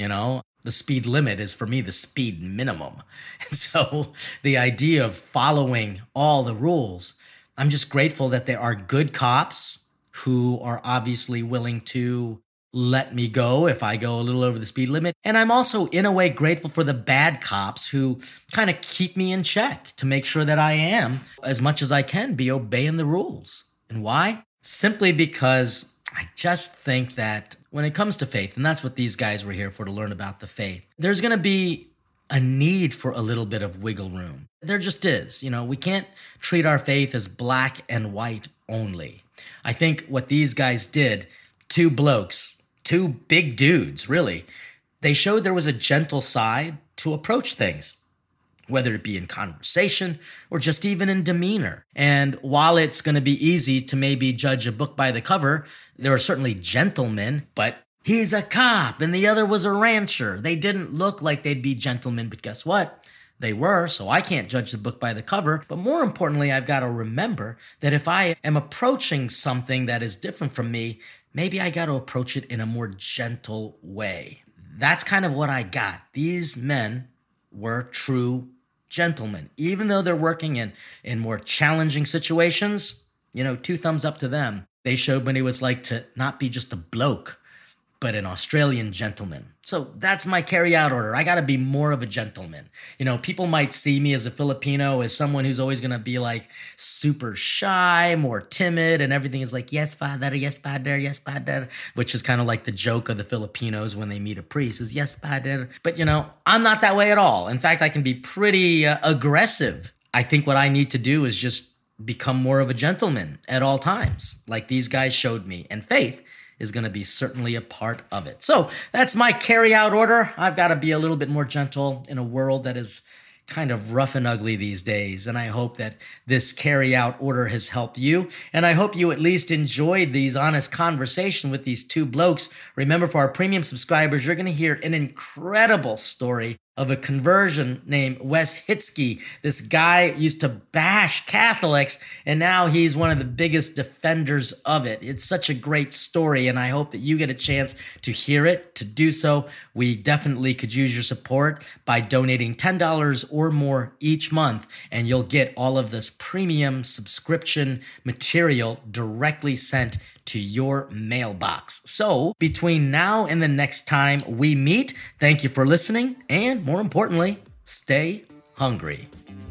The speed limit is, for me, the speed minimum. And so the idea of following all the rules, I'm just grateful that there are good cops who are obviously willing to let me go if I go a little over the speed limit. And I'm also, in a way, grateful for the bad cops who kind of keep me in check to make sure that I am, as much as I can, be obeying the rules. And why? Simply because I just think that when it comes to faith, and that's what these guys were here for, to learn about the faith, there's going to be a need for a little bit of wiggle room. There just is. We can't treat our faith as black and white only. I think what these guys did, two blokes, two big dudes, really, they showed there was a gentle side to approach things, whether it be in conversation or just even in demeanor. And while it's going to be easy to maybe judge a book by the cover, there are certainly gentlemen, but he's a cop and the other was a rancher. They didn't look like they'd be gentlemen, but guess what? They were, so I can't judge the book by the cover. But more importantly, I've got to remember that if I am approaching something that is different from me, maybe I got to approach it in a more gentle way. That's kind of what I got. These men were true gentlemen. Even though they're working in more challenging situations, two thumbs up to them. They showed what it was like to not be just a bloke, but an Australian gentleman. So that's my carry-out order. I got to be more of a gentleman. People might see me as a Filipino as someone who's always going to be like super shy, more timid, and everything is like, yes, father, yes, father, yes, father, which is kind of like the joke of the Filipinos when they meet a priest is, yes, father. But, I'm not that way at all. In fact, I can be pretty aggressive. I think what I need to do is just become more of a gentleman at all times, like these guys showed me. And faith is going to be certainly a part of it. So that's my carry-out order. I've got to be a little bit more gentle in a world that is kind of rough and ugly these days. And I hope that this carry-out order has helped you. And I hope you at least enjoyed these honest conversation with these two blokes. Remember, for our premium subscribers, you're going to hear an incredible story of a conversion named Wes Hitzke. This guy used to bash Catholics, and now he's one of the biggest defenders of it. It's such a great story, and I hope that you get a chance to hear it. To do so, we definitely could use your support by donating $10 or more each month, and you'll get all of this premium subscription material directly sent to your mailbox. So between now and the next time we meet, thank you for listening, and more importantly, stay hungry.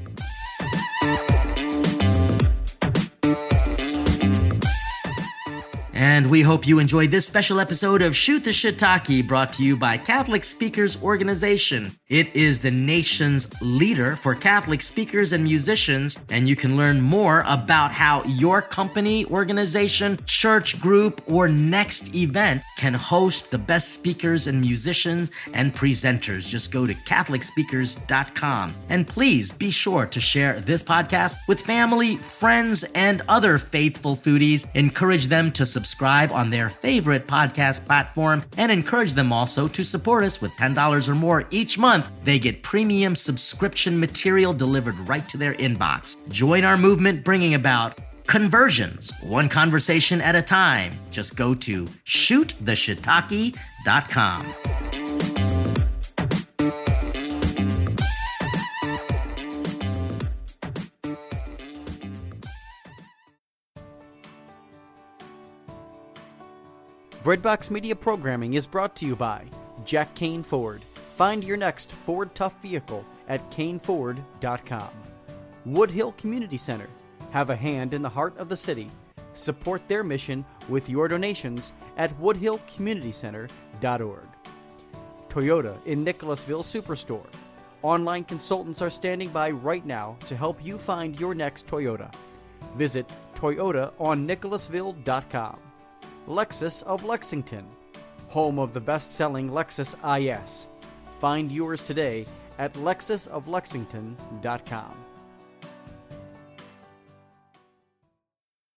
And we hope you enjoyed this special episode of Shoot the Shiitake, brought to you by Catholic Speakers Organization. It is the nation's leader for Catholic speakers and musicians, and you can learn more about how your company, organization, church group, or next event can host the best speakers and musicians and presenters. Just go to CatholicSpeakers.com. And please be sure to share this podcast with family, friends, and other faithful foodies. Encourage them to subscribe on their favorite podcast platform, and encourage them also to support us with $10 or more each month. They get premium subscription material delivered right to their inbox. Join our movement bringing about conversions, one conversation at a time. Just go to shoottheshiitake.com. Breadbox Media programming is brought to you by Jack Kane Ford. Find your next Ford Tough vehicle at caneford.com. Woodhill Community Center. Have a hand in the heart of the city. Support their mission with your donations at woodhillcommunitycenter.org. Toyota in Nicholasville Superstore. Online consultants are standing by right now to help you find your next Toyota. Visit toyotaonnicholasville.com. Lexus of Lexington, home of the best-selling Lexus IS. Find yours today at lexusoflexington.com.